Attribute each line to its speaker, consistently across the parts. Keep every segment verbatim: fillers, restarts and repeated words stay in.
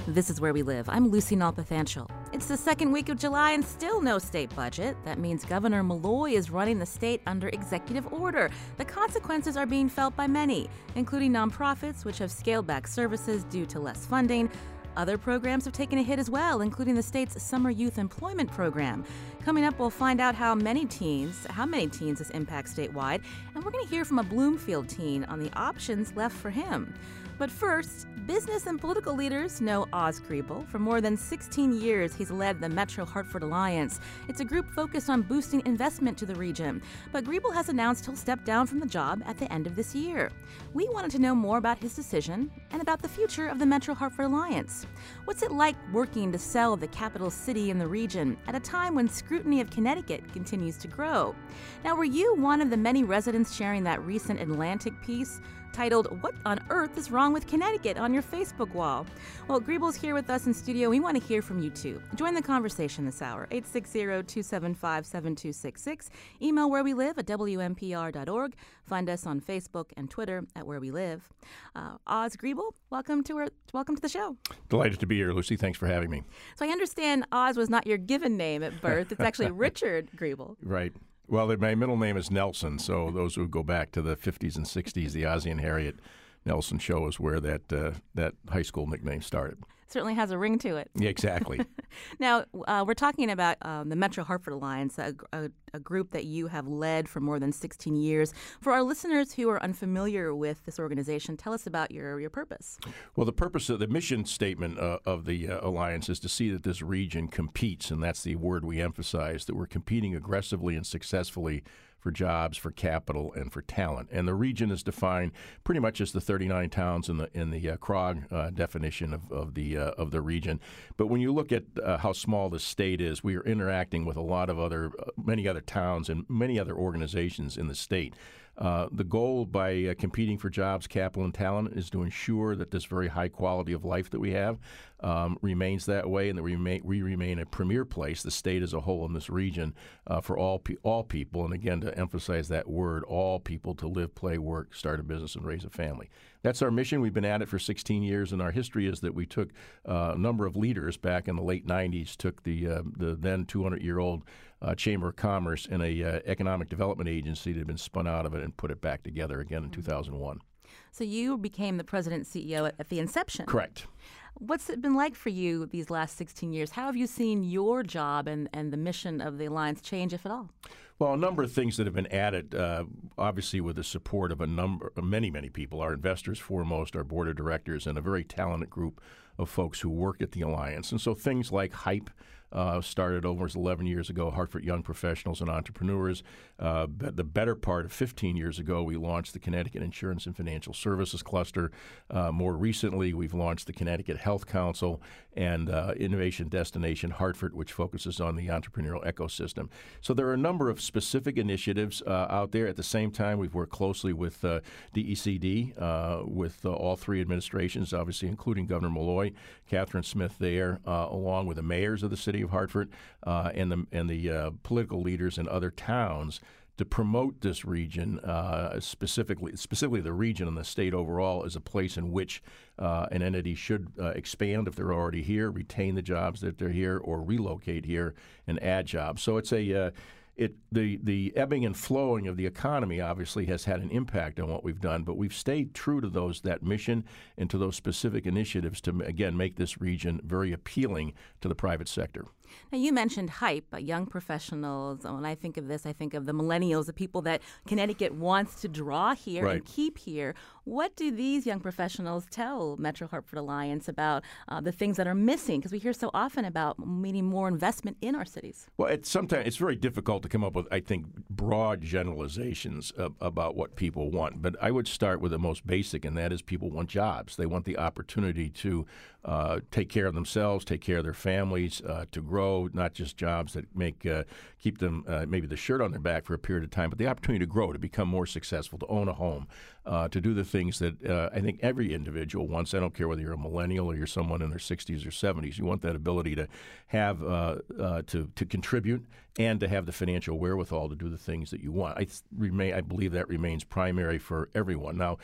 Speaker 1: This is Where We Live. I'm Lucy Nalpathanchel. It's the second week of July and still no state budget. That means Governor Malloy is running the state under executive order. The consequences are being felt by many, including nonprofits, which have scaled back services due to less funding. Other programs have taken a hit as well, including the state's summer youth employment program. Coming up, we'll find out how many teens, how many teens this impacts statewide, and we're going to hear from a Bloomfield teen on the options left for him. But first, business and political leaders know Oz Griebel. For more than sixteen years, he's led the Metro Hartford Alliance. It's a group focused on boosting investment to the region. But Griebel has announced he'll step down from the job at the end of this year. We wanted to know more about his decision and about the future of the Metro Hartford Alliance. What's it like working to sell the capital city in the region at a time when scrutiny of Connecticut continues to grow? Now, were you one of the many residents sharing that recent Atlantic piece titled, "What on Earth is Wrong with Connecticut?" on your Facebook wall? Well, Griebel's here with us in studio. We want to hear from you, too. Join the conversation this hour, eight six zero, two seven five, seven two six six. Email where we live at W M P R dot org. Find us on Facebook and Twitter at Where We Live. Uh, Oz Griebel, welcome to, our, welcome to the show.
Speaker 2: Delighted to be here, Lucy. Thanks for having me.
Speaker 1: So I understand Oz was not your given name at birth. It's actually Richard Griebel.
Speaker 2: Right. Well, my middle name is Nelson, so those who go back to the fifties and sixties, the Ozzie and Harriet Nelson show is where that uh, that high school nickname started.
Speaker 1: Certainly has a ring to it.
Speaker 2: Yeah, exactly.
Speaker 1: Now, uh, we're talking about um, the Metro Hartford Alliance, a, a, a group that you have led for more than sixteen years. For our listeners who are unfamiliar with this organization, tell us about your, your purpose.
Speaker 2: Well, the purpose of the mission statement uh, of the uh, Alliance is to see that this region competes, and that's the word we emphasize, that we're competing aggressively and successfully for jobs, for capital, and for talent. And the region is defined pretty much as the thirty-nine towns in the in the uh, Krog uh, definition of, of the uh, of the region. But when you look at uh, how small the state is, we are interacting with a lot of other, uh, many other towns and many other organizations in the state. Uh, the goal by uh, competing for jobs, capital, and talent is to ensure that this very high quality of life that we have um, remains that way, and that we remain, we remain a premier place, the state as a whole in this region, uh, for all pe- all people. And again, to emphasize that word, all people, to live, play, work, start a business, and raise a family. That's our mission. We've been at it for sixteen years, and our history is that we took uh, a number of leaders back in the late nineties, took the uh, the then two hundred year old Uh, Chamber of Commerce and a uh, economic development agency that had been spun out of it and put it back together again in two thousand one.
Speaker 1: So you became the president and C E O at, at the inception.
Speaker 2: Correct.
Speaker 1: What's it been like for you these last sixteen years? How have you seen your job and, and the mission of the Alliance change, if at all?
Speaker 2: Well, a number of things that have been added, uh, obviously with the support of a number, many, many people, our investors foremost, our board of directors, and a very talented group of folks who work at the Alliance. And so things like HYPE uh, started over eleven years ago, Hartford Young Professionals and Entrepreneurs. Uh, the better part of fifteen years ago, we launched the Connecticut Insurance and Financial Services Cluster. Uh, more recently, we've launched the Connecticut Health Council and uh, Innovation Destination Hartford, which focuses on the entrepreneurial ecosystem. So there are a number of specific initiatives uh, out there. At the same time, we've worked closely with uh, D E C D, uh, with uh, all three administrations, obviously including Governor Malloy, Catherine Smith there, uh, along with the mayors of the city of Hartford uh, and the and the uh, political leaders in other towns, to promote this region, uh, specifically specifically the region and the state overall, as a place in which uh, an entity should uh, expand if they're already here, retain the jobs that they're here, or relocate here and add jobs. So it's a uh, It the the ebbing and flowing of the economy obviously has had an impact on what we've done, but we've stayed true to those that mission and to those specific initiatives to, again, make this region very appealing to the private sector.
Speaker 1: Now, you mentioned HYPE, uh, young professionals. When I think of this, I think of the millennials, the people that Connecticut wants to draw here
Speaker 2: Right.
Speaker 1: and keep here. What do these young professionals tell Metro Hartford Alliance about uh, the things that are missing? Because we hear so often about needing more investment in our cities.
Speaker 2: Well, it's sometimes it's very difficult to come up with, I think, broad generalizations of, about what people want. But I would start with the most basic, and that is people want jobs. They want the opportunity to uh, take care of themselves, take care of their families, uh, to grow, not just jobs that make uh, keep them uh, maybe the shirt on their back for a period of time, but the opportunity to grow, to become more successful, to own a home, uh, to do the things that uh, I think every individual wants. I don't care whether you're a millennial or you're someone in their sixties or seventies. You want that ability to have uh, uh, to to contribute and to have the financial wherewithal to do the things that you want. I remain, I believe that remains primary for everyone. Now,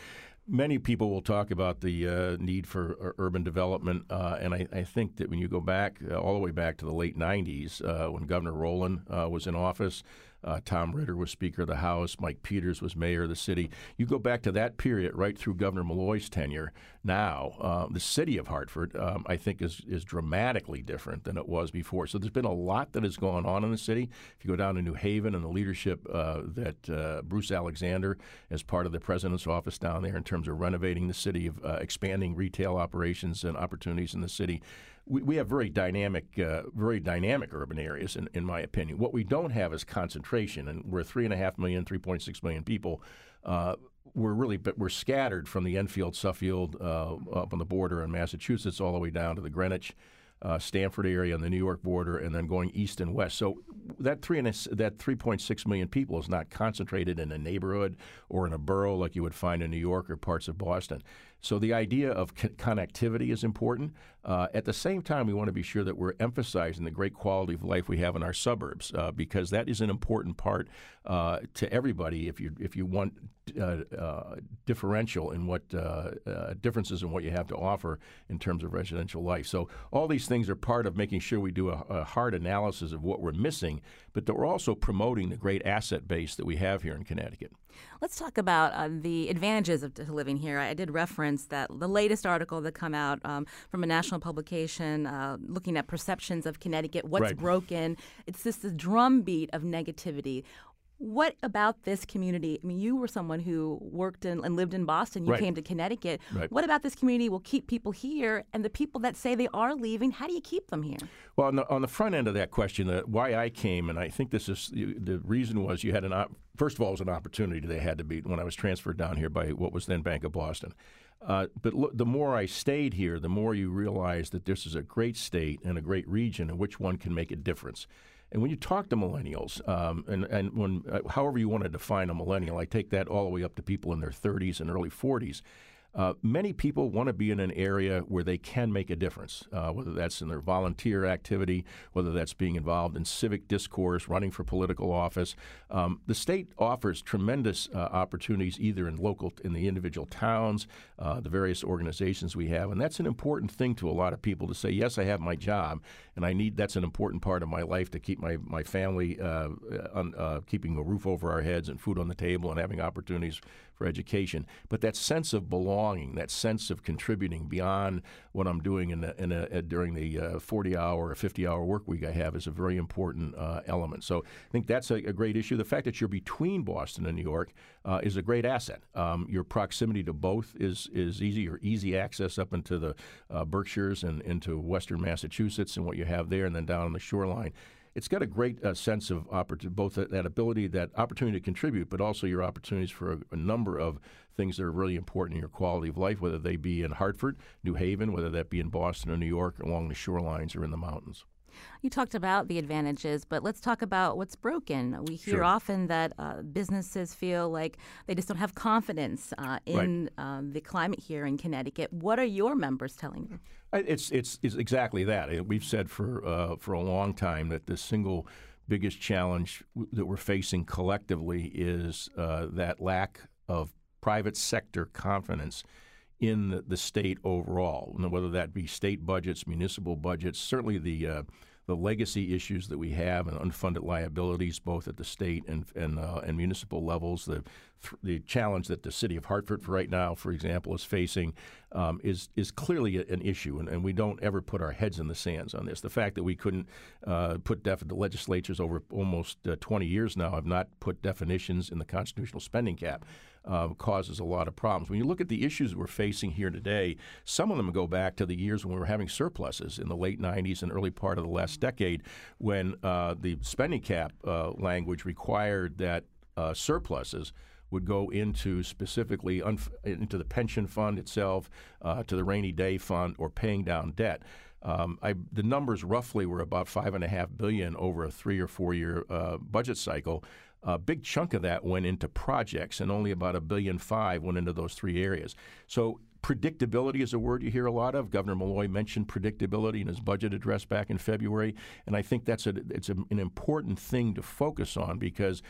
Speaker 2: Many people will talk about the uh, need for uh, urban development, uh, and I, I think that when you go back uh, all the way back to the late nineties, uh, when Governor Rowland uh, was in office, uh, Tom Ritter was Speaker of the House, Mike Peters was mayor of the city. You go back to that period right through Governor Malloy's tenure. Now, uh, the city of Hartford, um, I think, is is dramatically different than it was before. So there's been a lot that has gone on in the city. If you go down to New Haven and the leadership uh, that uh, Bruce Alexander, as part of the president's office down there, in terms of renovating the city, of uh, expanding retail operations and opportunities in the city. We, we have very dynamic, uh, very dynamic urban areas, in, in my opinion. What we don't have is concentration, and we're three and a half million, three point six million people. Uh, we're really, but we're scattered from the Enfield, Suffield, uh, up on the border in Massachusetts, all the way down to the Greenwich, uh, Stamford area on the New York border, and then going east and west. So that three and a, that three point six million people is not concentrated in a neighborhood or in a borough like you would find in New York or parts of Boston. So the idea of co- connectivity is important. Uh, at the same time, we want to be sure that we're emphasizing the great quality of life we have in our suburbs, uh, because that is an important part uh, to everybody. If you if you want uh, uh, differential in what uh, uh, differences in what you have to offer in terms of residential life. So all these things are part of making sure we do a, a hard analysis of what we're missing, but that we're also promoting the great asset base that we have here in Connecticut.
Speaker 1: Let's talk about uh, the advantages of to living here. I did reference that the latest article that come out um, from a national publication uh, looking at perceptions of Connecticut, what's
Speaker 2: Right.
Speaker 1: broken. It's just this drumbeat of negativity. What about this community? I mean, you were someone who worked in, and lived in Boston. You
Speaker 2: Right.
Speaker 1: came to Connecticut.
Speaker 2: Right.
Speaker 1: What about this community will keep people here? And the people that say they are leaving, how do you keep them here?
Speaker 2: Well, on the, on the front end of that question, uh, why I came, and I think this is the reason was you had an op- first of all, it was an opportunity they had to be when I was transferred down here by what was then Bank of Boston. Uh, but look, the more I stayed here, the more you realize that this is a great state and a great region in which one can make a difference. And when you talk to millennials, um, and, and when uh, however you want to define a millennial, I take that all the way up to people in their thirties and early forties. Uh, many people want to be in an area where they can make a difference, uh, whether that's in their volunteer activity, whether that's being involved in civic discourse, running for political office. Um, the state offers tremendous uh, opportunities either in local, in the individual towns, uh, the various organizations we have, and that's an important thing to a lot of people to say, yes, I have my job, and I need that's an important part of my life to keep my, my family, uh, on, uh, keeping a roof over our heads and food on the table and having opportunities for education. But that sense of belonging, that sense of contributing beyond what I'm doing in a, in a, during the uh, forty-hour or fifty-hour work week I have is a very important uh, element. So I think that's a, a great issue. The fact that you're between Boston and New York uh, is a great asset. Um, your proximity to both is is easy, or easy access up into the uh, Berkshires and into western Massachusetts and what you have there, and then down on the shoreline. It's got a great uh, sense of opportunity, both that, that ability, that opportunity to contribute, but also your opportunities for a, a number of things that are really important in your quality of life, whether they be in Hartford, New Haven, whether that be in Boston or New York, along the shorelines or in the mountains.
Speaker 1: You talked about the advantages, but let's talk about what's broken. We hear
Speaker 2: Sure.
Speaker 1: often that uh, businesses feel like they just don't have confidence uh, in
Speaker 2: Right.
Speaker 1: um, the climate here in Connecticut. What are your members telling you?
Speaker 2: It's it's, it's exactly that. We've said for uh, for a long time that the single biggest challenge that we're facing collectively is uh, that lack of private sector confidence in the, the state overall, whether that be state budgets, municipal budgets, certainly the uh, the legacy issues that we have and unfunded liabilities, both at the state and and, uh, and municipal levels. The the challenge that the city of Hartford, for right now, for example, is facing um, is is clearly an issue, and, and we don't ever put our heads in the sands on this. The fact that we couldn't uh, put def- the legislatures over almost uh, twenty years now have not put definitions in the constitutional spending cap. Uh, causes a lot of problems. When you look at the issues we're facing here today, some of them go back to the years when we were having surpluses in the late nineties and early part of the last decade, when uh, the spending cap uh, language required that uh, surpluses would go into specifically unf- into the pension fund itself, uh, to the rainy day fund, or paying down debt. Um, I, the numbers roughly were about five and a half billion over a three or four year uh, budget cycle. A big chunk of that went into projects, and only about a billion five went into those three areas. So predictability is a word you hear a lot of. Governor Malloy mentioned predictability in his budget address back in February, and I think that's a, it's a, an important thing to focus on, because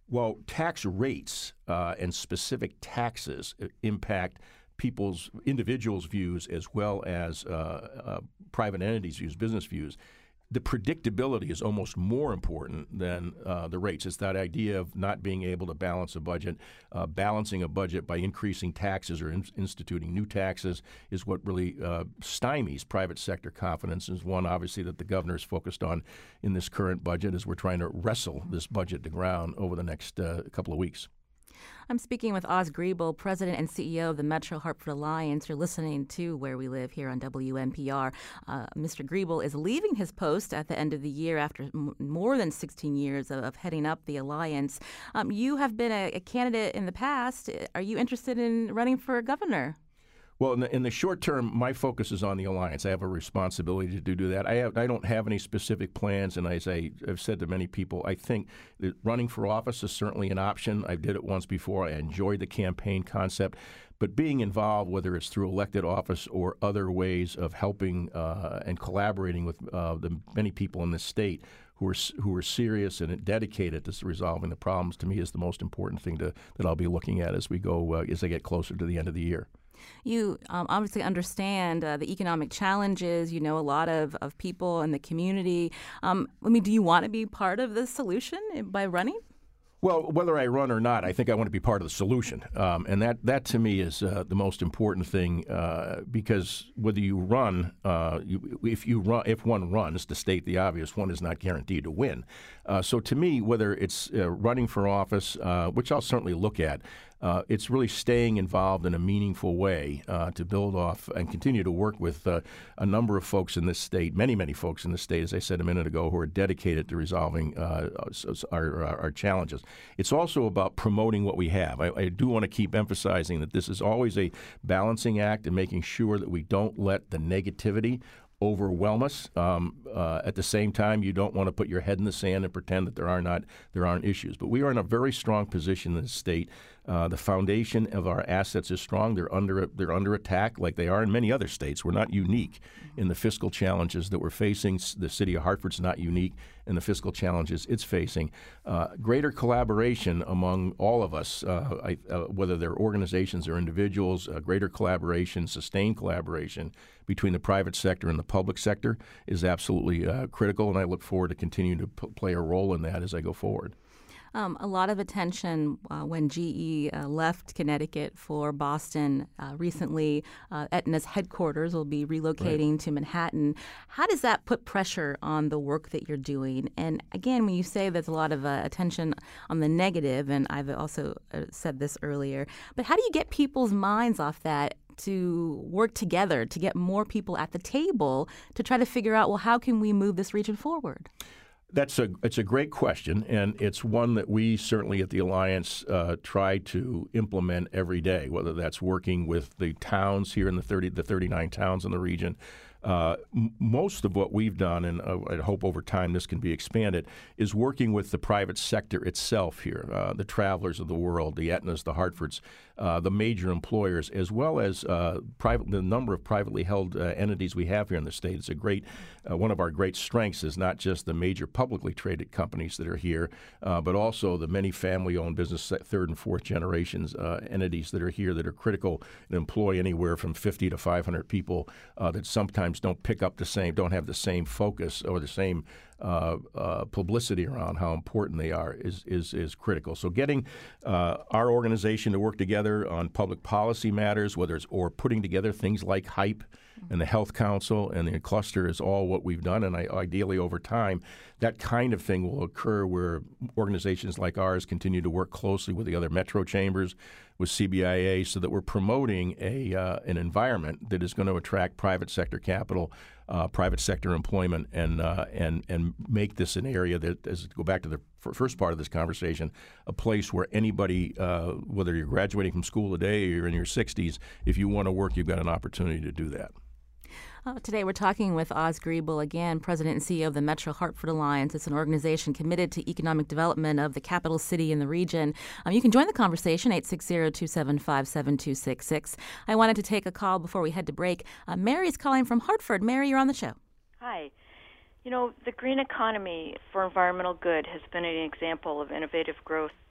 Speaker 2: Well, tax rates uh, and specific taxes impact people's, individuals' views as well as uh, uh, private entities' views, business views. The predictability is almost more important than uh, the rates. It's that idea of not being able to balance a budget. Uh, balancing a budget by increasing taxes or in- instituting new taxes is what really uh, stymies private sector confidence, is one obviously that the governor is focused on in this current budget as we're trying to wrestle this budget to ground over the next uh, couple of weeks.
Speaker 1: I'm speaking with Oz Griebel, President and C E O of the Metro Hartford Alliance. You're listening to Where We Live here on W N P R. Uh, Mister Griebel is leaving his post at the end of the year after m- more than sixteen years of, of heading up the Alliance. Um, you have been a, a candidate in the past. Are you interested in running for governor?
Speaker 2: Well, in the, in the short term, my focus is on the Alliance. I have a responsibility to do that. I have, I don't have any specific plans, and as I have said to many people, I think that running for office is certainly an option. I did it once before. I enjoyed the campaign concept. But being involved, whether it's through elected office or other ways of helping uh, and collaborating with uh, the many people in this state who are who are serious and dedicated to resolving the problems, to me is the most important thing to, that I'll be looking at as we go uh, as I get closer to the end of the year.
Speaker 1: You um, obviously understand uh, the economic challenges. You know a lot of, of people in the community. Um, I mean, do you want to be part of the solution by running?
Speaker 2: Well, whether I run or not, I think I want to be part of the solution. Um, and that, that to me is uh, the most important thing uh, because whether you run, uh, you, if you run, if one runs, to state the obvious, one is not guaranteed to win. Uh, so to me, whether it's uh, running for office, uh, which I'll certainly look at, Uh, it's really staying involved in a meaningful way uh, to build off and continue to work with uh, a number of folks in this state, many, many folks in this state, as I said a minute ago, who are dedicated to resolving uh, our, our, our challenges. It's also about promoting what we have. I, I do want to keep emphasizing that this is always a balancing act and making sure that we don't let the negativity overwhelm us. Um, uh, at the same time, you don't want to put your head in the sand and pretend that there are not there aren't issues. But we are in a very strong position in the state. Uh, the foundation of our assets is strong. They're under they're under attack, like they are in many other states. We're not unique in the fiscal challenges that we're facing. The city of Hartford's not unique in the fiscal challenges it's facing. Uh, greater collaboration among all of us, uh, I, uh, whether they're organizations or individuals, uh, greater collaboration, sustained collaboration between the private sector and the public sector is absolutely uh, critical, and I look forward to continuing to p- play a role in that as I go forward.
Speaker 1: Um, a lot of attention uh, when G E uh, left Connecticut for Boston uh, recently. Uh, Aetna's headquarters will be relocating right. to Manhattan. How does that put pressure on the work that you're doing? And again, when you say there's a lot of uh, attention on the negative, and I've also uh, said this earlier, but how do you get people's minds off that to work together to get more people at the table to try to figure out, well, how can we move this region forward?
Speaker 2: That's a it's a great question, and it's one that we certainly at the Alliance uh, try to implement every day. Whether that's working with the towns here in the thirty the thirty-nine towns in the region. Uh, m- most of what we've done, and uh, I hope over time this can be expanded, is working with the private sector itself here, uh, the Travelers of the world, the Aetnas, the Hartfords, uh, the major employers, as well as uh, private, the number of privately held uh, entities we have here in the state. It's a great, uh, one of our great strengths is not just the major publicly traded companies that are here, uh, but also the many family-owned business, third and fourth generations uh, entities that are here that are critical and employ anywhere from fifty to five hundred people uh, that sometimes don't pick up the same, don't have the same focus or the same uh, uh, publicity around how important they are is is, is critical. So getting uh, our organization to work together on public policy matters, whether it's or putting together things like HYPE and the Health Council and the cluster is all what we've done. And I, ideally over time, that kind of thing will occur where organizations like ours continue to work closely with the other metro chambers, with C B I A, so that we're promoting a uh, an environment that is going to attract private sector capital, uh, private sector employment, and uh, and and make this an area that, as go back to the f- first part of this conversation, a place where anybody, uh, whether you're graduating from school today or you're in your sixties, if you want to work, you've got an opportunity to do that.
Speaker 1: Uh, today we're talking with Oz Griebel, again, President and C E O of the Metro Hartford Alliance. It's an organization committed to economic development of the capital city and the region. Um, you can join the conversation, eight six zero, two seven five, seven two six six. I wanted to take a call before we head to break. Uh, Mary is calling from Hartford. Mary, you're on the show.
Speaker 3: Hi. You know, the green economy for environmental good has been an example of innovative growth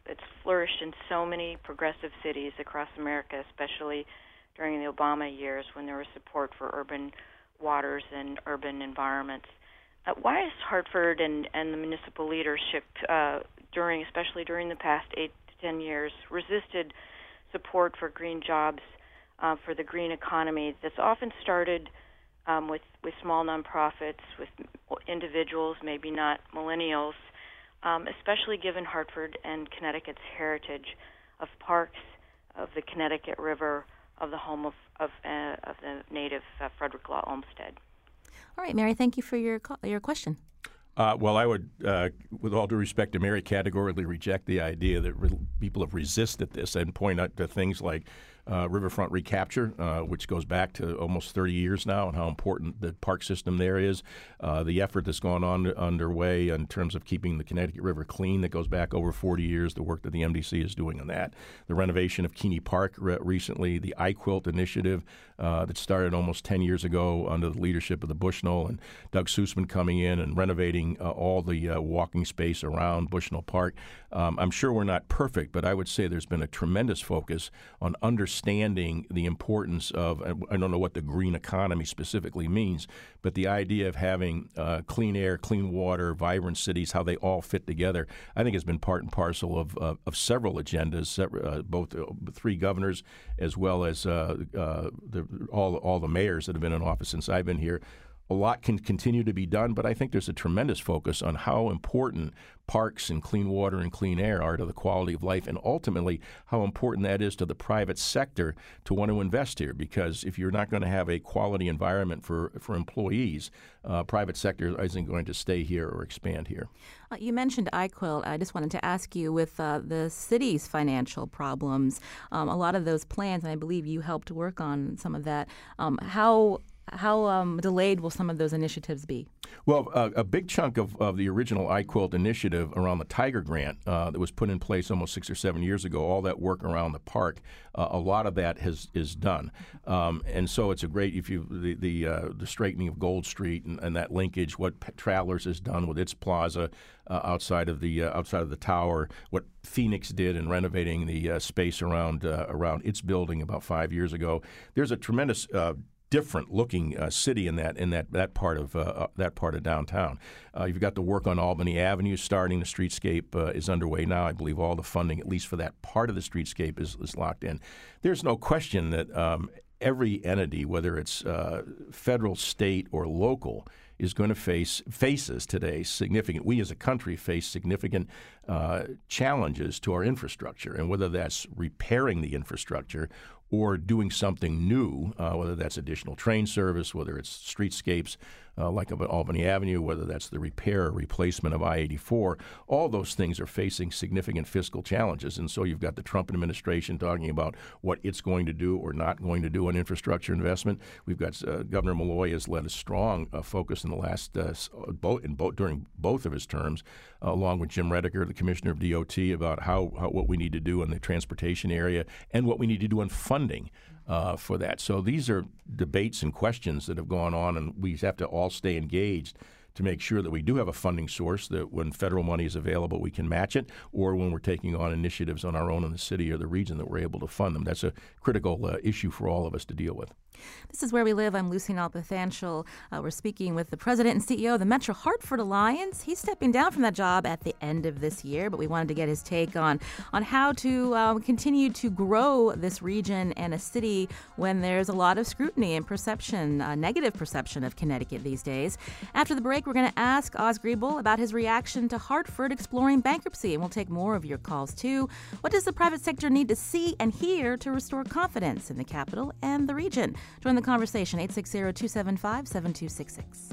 Speaker 3: it's flourished in so many progressive cities across America, especially during the Obama years when there was support for urban waters and urban environments. Uh, why has Hartford and, and the municipal leadership, uh, during, especially during the past eight to ten years, resisted support for green jobs, uh, for the green economy that's often started um, with, with small nonprofits, with individuals, maybe not millennials, um, especially given Hartford and Connecticut's heritage of parks, of the Connecticut River, of the home of of, uh, of the native uh, Frederick Law Olmsted.
Speaker 1: All right, Mary, thank you for your co- your question.
Speaker 2: Uh, well, I would, uh, with all due respect to Mary, categorically reject the idea that re- people have resisted this and point out to things like uh, riverfront recapture, uh, which goes back to almost thirty years now, and how important the park system there is. Uh, the effort that's gone on underway in terms of keeping the Connecticut River clean that goes back over forty years, the work that the M D C is doing on that. The renovation of Keeney Park re- recently, the iQuilt initiative uh, that started almost ten years ago under the leadership of the Bushnell and Doug Sussman coming in and renovating uh, all the uh, walking space around Bushnell Park. Um, I'm sure we're not perfect, but I would say there's been a tremendous focus on understanding the importance of, I don't know what the green economy specifically means, but the idea of having uh, clean air, clean water, vibrant cities, how they all fit together, I think has been part and parcel of, of, of several agendas, uh, both uh, three governors as well as uh, uh, the, all, all the mayors that have been in office since I've been here. A lot can continue to be done, but I think there's a tremendous focus on how important parks and clean water and clean air are to the quality of life, and ultimately how important that is to the private sector to want to invest here. Because if you're not going to have a quality environment for, for employees, uh, private sector isn't going to stay here or expand here.
Speaker 1: Uh, you mentioned iQuilt. I just wanted to ask you, with uh, the city's financial problems, um, a lot of those plans, and I believe you helped work on some of that, um, how How um, delayed will some of those initiatives be?
Speaker 2: Well, uh, a big chunk of, of the original iQuilt initiative around the Tiger Grant uh, that was put in place almost six or seven years ago, all that work around the park, uh, a lot of that has is done. Um, and so it's a great, if you the the, uh, the straightening of Gold Street and, and that linkage, what P- Travelers has done with its plaza uh, outside of the uh, outside of the tower, what Phoenix did in renovating the uh, space around uh, around its building about five years ago. There's a tremendous uh, different looking uh, city in that in that that part of uh, that part of downtown. Uh, you've got the work on Albany Avenue starting. The streetscape uh, is underway now. I believe all the funding, at least for that part of the streetscape, is, is locked in. There's no question that um, every entity, whether it's uh, federal, state, or local, is going to face faces today significant. We as a country face significant uh, challenges to our infrastructure, and whether that's repairing the infrastructure or doing something new, uh, whether that's additional train service, whether it's streetscapes uh, like Albany Avenue, whether that's the repair or replacement of I eighty-four, all those things are facing significant fiscal challenges. And so you've got the Trump administration talking about what it's going to do or not going to do on infrastructure investment. We've got uh, Governor Malloy has led a strong uh, focus in the last uh, both in both during both of his terms, uh, along with Jim Redeker, the Commissioner of D O T, about how, how what we need to do in the transportation area and what we need to do on funding uh, for that. So these are debates and questions that have gone on, and we have to all stay engaged to make sure that we do have a funding source that when federal money is available, we can match it, or when we're taking on initiatives on our own in the city or the region that we're able to fund them. That's a critical uh, issue for all of us to deal with.
Speaker 1: This is Where We Live. I'm Lucy Nalpathanchel. Uh, we're speaking with the president and C E O of the Metro Hartford Alliance. He's stepping down from that job at the end of this year, but we wanted to get his take on, on how to um, continue to grow this region and a city when there's a lot of scrutiny and perception, uh, negative perception of Connecticut these days. After the break, we're going to ask Oz Griebel about his reaction to Hartford exploring bankruptcy, and we'll take more of your calls too. What does the private sector need to see and hear to restore confidence in the capital and the region? Join the conversation, eight six zero, two seven five, seven two six six.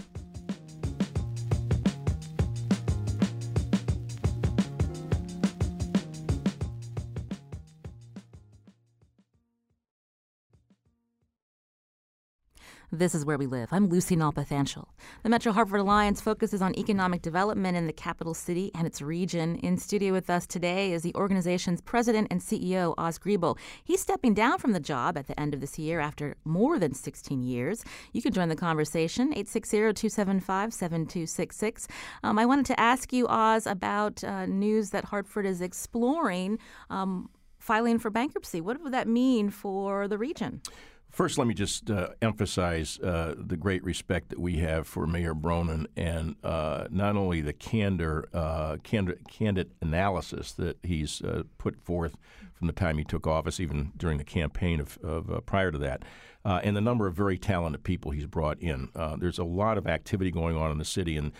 Speaker 1: This is Where We Live. I'm Lucy Nalpathanchel. The Metro Hartford Alliance focuses on economic development in the capital city and its region. In studio with us today is the organization's president and C E O, Oz Griebel. He's stepping down from the job at the end of this year after more than sixteen years. You can join the conversation, eight six zero, two seven five, seven two six six. Um, I wanted to ask you, Oz, about uh, news that Hartford is exploring um, filing for bankruptcy. What would that mean for the region?
Speaker 2: First, let me just uh, emphasize uh, the great respect that we have for Mayor Bronin and uh, not only the candor, uh, candid, candid analysis that he's uh, put forth from the time he took office, even during the campaign of, of uh, prior to that, uh, and the number of very talented people he's brought in. Uh, there's a lot of activity going on in the city, and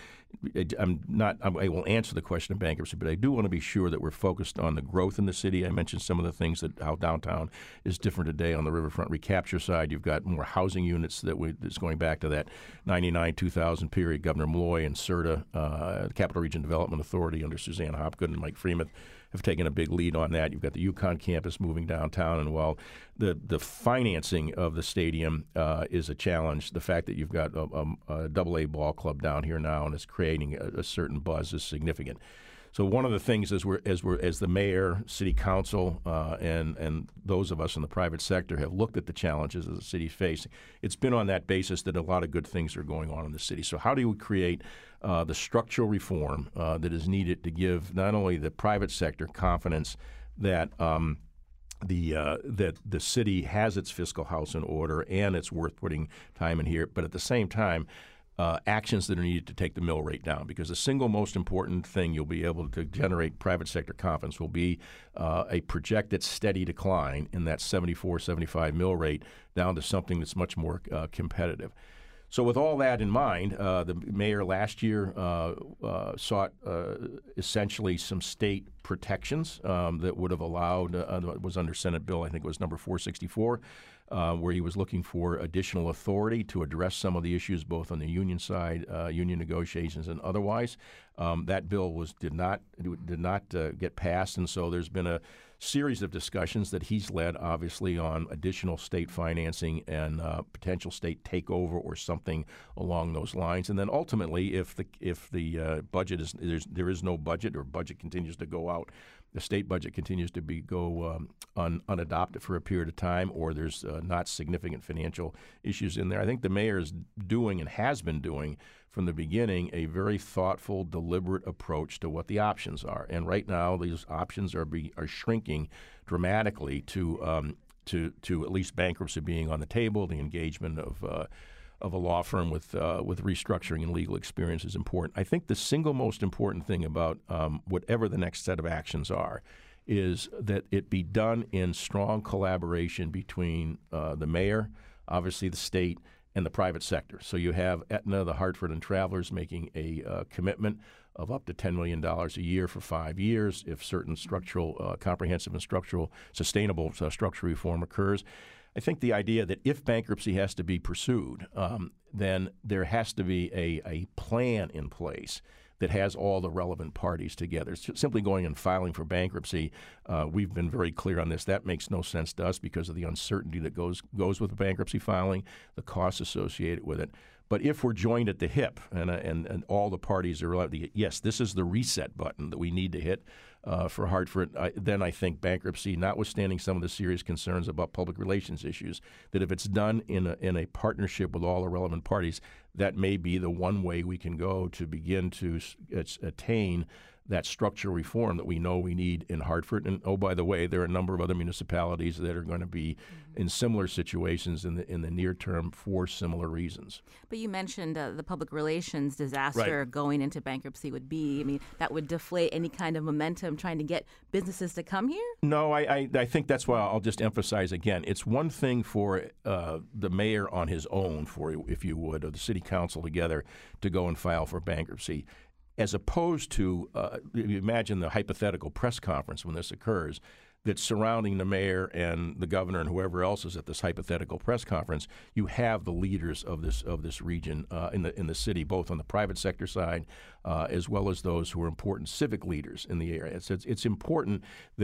Speaker 2: I'm not. I will answer the question of bankruptcy, but I do want to be sure that we're focused on the growth in the city. I mentioned some of the things that how downtown is different today on the riverfront recapture side. You've got more housing units that we, that's going back to that ninety-nine two thousand period. Governor Malloy and CERTA, uh, the Capital Region Development Authority under Suzanne Hopgood and Mike Freemuth, have taken a big lead on that. You've got the UConn campus moving downtown, and while the the financing of the stadium uh, is a challenge, the fact that you've got a, a, a double A ball club down here now and it's creating a, a certain buzz is significant. So one of the things as we're as we're as the mayor, city council, uh, and and those of us in the private sector have looked at the challenges that the city's facing, it's been on that basis that a lot of good things are going on in the city. So how do we create uh, the structural reform uh, that is needed to give not only the private sector confidence that um, the uh, that the city has its fiscal house in order and it's worth putting time in here, but at the same time, Uh, actions that are needed to take the mill rate down, because the single most important thing you'll be able to generate private sector confidence will be uh, a projected steady decline in that seventy-four, seventy-five mill rate down to something that's much more uh, competitive. So with all that in mind, uh, the mayor last year uh, uh, sought uh, essentially some state protections um, that would have allowed, uh, was under Senate bill, I think it was number four sixty-four, Uh, where he was looking for additional authority to address some of the issues both on the union side, uh, union negotiations, and otherwise. Um, that bill was did not did not uh, get passed, and so there's been a series of discussions that he's led, obviously, on additional state financing and uh, potential state takeover or something along those lines. And then ultimately, if the if the uh, budget is there's, there is no budget or budget continues to go out, the state budget continues to be go um, un, unadopted for a period of time, or there's uh, not significant financial issues in there. I think the mayor is doing and has been doing from the beginning a very thoughtful, deliberate approach to what the options are. And right now, these options are be, are shrinking dramatically to um, to to at least bankruptcy being on the table, the engagement of uh, of a law firm with uh, with restructuring and legal experience is important. I think the single most important thing about um, whatever the next set of actions are is that it be done in strong collaboration between uh, the mayor, obviously the state, and the private sector. So you have Aetna, the Hartford, and Travelers making a uh, commitment of up to ten million dollars a year for five years if certain structural, uh, comprehensive and structural, sustainable uh, structural reform occurs. I think the idea that if bankruptcy has to be pursued, um, then there has to be a, a plan in place that has all the relevant parties together. So simply going and filing for bankruptcy, uh, we've been very clear on this. That makes no sense to us because of the uncertainty that goes goes with the bankruptcy filing, the costs associated with it. But if we're joined at the hip and and, and all the parties are allowed to, yes, this is the reset button that we need to hit uh, for Hartford, I, then I think bankruptcy, notwithstanding some of the serious concerns about public relations issues, that if it's done in a, in a partnership with all the relevant parties, that may be the one way we can go to begin to s- attain that structural reform that we know we need in Hartford. And, oh, by the way, there are a number of other municipalities that are going to be mm-hmm. in similar situations in the in the near term for similar reasons.
Speaker 1: But you mentioned uh, the public relations disaster
Speaker 2: right.
Speaker 1: going into bankruptcy would be, I mean, that would deflate any kind of momentum trying to get businesses to come here?
Speaker 2: No, I, I, I think that's why I'll just emphasize again. It's one thing for uh, the mayor on his own, for if you would, or the city council together to go and file for bankruptcy, as opposed to, uh, you imagine the hypothetical press conference when this occurs, that's surrounding the mayor and the governor and whoever else is at this hypothetical press conference. You have the leaders of this of this region uh, in the in the city, both on the private sector side uh, as well as those who are important civic leaders in the area. It's it's, it's important that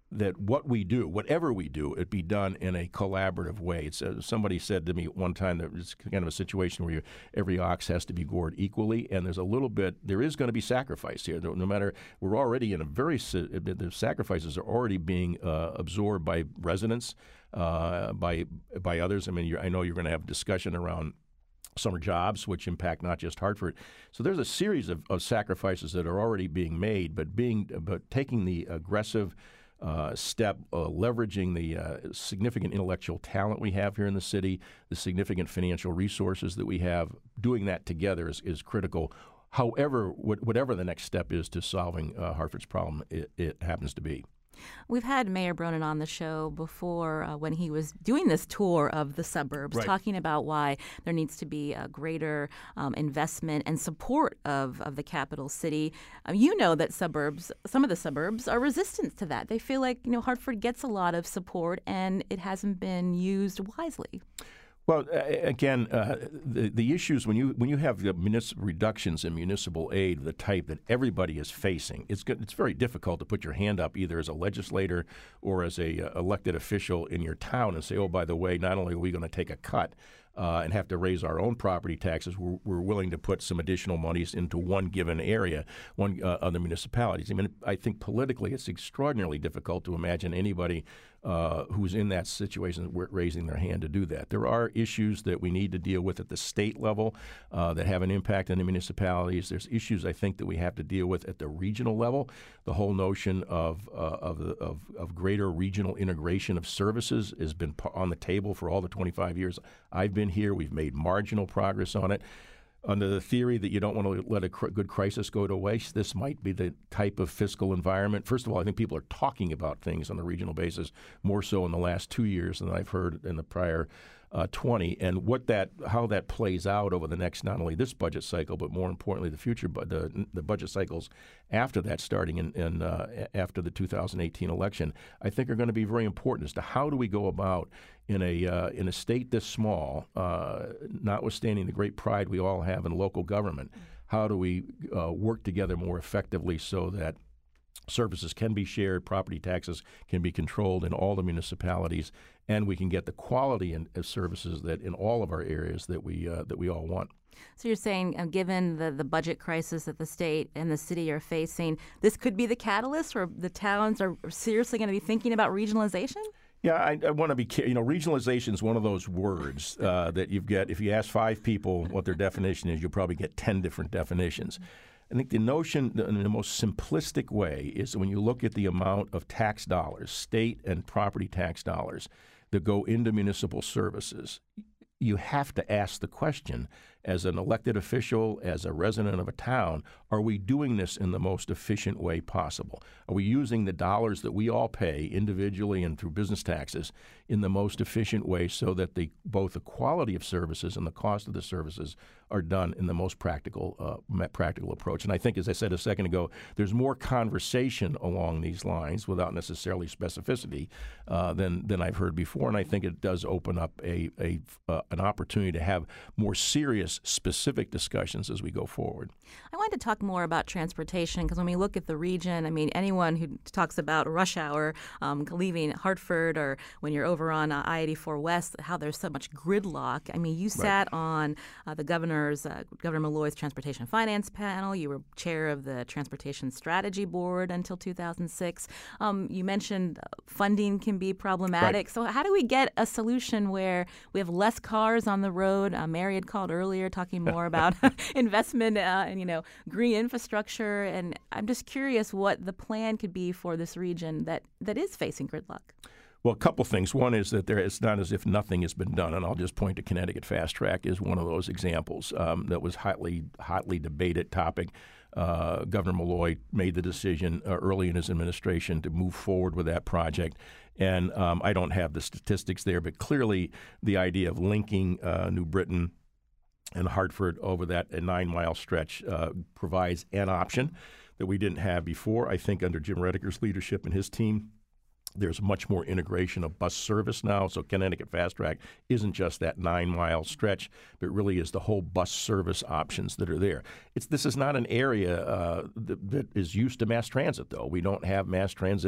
Speaker 2: that what we do, whatever we do, it be done in a collaborative way. It's, uh, somebody said to me one time that it's kind of a situation where you, every ox has to be gored equally, and there's a little bit, there is going to be sacrifice here. No matter, we're already in a very, the sacrifices are already being uh, absorbed by residents, uh, by by others. I mean, you're, I know you're going to have a discussion around summer jobs, which impact not just Hartford. So there's a series of, of sacrifices that are already being made, but being but taking the aggressive Uh, step, uh, leveraging the uh, significant intellectual talent we have here in the city, the significant financial resources that we have, doing that together is, is critical. However, wh- whatever the next step is to solving uh, Hartford's problem, it, it happens to be.
Speaker 1: We've had Mayor Bronin on the show before uh, when he was doing this tour of the suburbs,
Speaker 2: right,
Speaker 1: talking about why there needs to be a greater um, investment and support of, of the capital city. Uh, you know that suburbs, some of the suburbs are resistant to that. They feel like, you know, Hartford gets a lot of support and it hasn't been used wisely.
Speaker 2: Well, uh, again, uh, the the issues when you when you have the municipal reductions in municipal aid of the type that everybody is facing, it's good, it's very difficult to put your hand up either as a legislator or as a uh, elected official in your town and say, oh, by the way, not only are we going to take a cut uh, and have to raise our own property taxes, we're, we're willing to put some additional monies into one given area, one uh, other municipalities. I mean, I think politically it's extraordinarily difficult to imagine anybody Uh, who's in that situation raising their hand to do that. There are issues that we need to deal with at the state level uh, that have an impact on the municipalities. There's issues, I think, that we have to deal with at the regional level. The whole notion of uh, of, the, of of greater regional integration of services has been on the table for all the twenty-five years I've been here. We've made marginal progress on it. Under the theory that you don't want to let a cr- good crisis go to waste, this might be the type of fiscal environment. First of all, I think people are talking about things on a regional basis more so in the last two years than I've heard in the prior uh, twenty. And what that, how that plays out over the next, not only this budget cycle, but more importantly, the future, but the, the budget cycles after that, starting in, in uh, after the two thousand eighteen election, I think are going to be very important as to how do we go about in a uh, in a state this small, uh, notwithstanding the great pride we all have in local government, how do we uh, work together more effectively so that services can be shared, property taxes can be controlled in all the municipalities, and we can get the quality in, of services that in all of our areas that we uh, that we all want.
Speaker 1: So you're saying, uh, given the, the budget crisis that the state and the city are facing, this could be the catalyst, or the towns are seriously going to be thinking about regionalization?
Speaker 2: Yeah, I, I want to be, you know, regionalization is one of those words uh, that you've got, if you ask five people what their definition is, you'll probably get ten different definitions. I think the notion, in the most simplistic way, is when you look at the amount of tax dollars, state and property tax dollars, that go into municipal services, you have to ask the question, as an elected official, as a resident of a town, are we doing this in the most efficient way possible? Are we using the dollars that we all pay individually and through business taxes in the most efficient way so that the both the quality of services and the cost of the services are done in the most practical uh, practical approach? And I think, as I said a second ago, there's more conversation along these lines without necessarily specificity uh, than than I've heard before. And I think it does open up a, a uh, an opportunity to have more serious, specific discussions as we go forward.
Speaker 1: I wanted to talk more about transportation, because when we look at the region, I mean, anyone who talks about rush hour, um, leaving Hartford, or when you're over on uh, I eighty-four West, how there's so much gridlock. I mean, you sat right. on uh, the governor's, uh, Governor Malloy's Transportation Finance Panel. You were chair of the Transportation Strategy Board until two thousand six. Um, you mentioned funding can be problematic. Right. So how do we get a solution where we have less cars on the road? Uh, Mary had called earlier talking more about investment uh, and, you know, green infrastructure. And I'm just curious what the plan could be for this region that, that is facing gridlock.
Speaker 2: Well, a couple things. One is that there, it's not as if nothing has been done, and I'll just point to Connecticut Fast Track as one of those examples um, that was hotly, hotly debated topic. Uh, Governor Malloy made the decision uh, early in his administration to move forward with that project. And um, I don't have the statistics there, but clearly the idea of linking uh, New Britain and Hartford over that nine-mile stretch uh, provides an option that we didn't have before. I think under Jim Rediker's leadership and his team, there's much more integration of bus service now. So Connecticut Fast Track isn't just that nine-mile stretch, but really is the whole bus service options that are there. It's This is not an area uh, that, that is used to mass transit, though. We don't have mass transit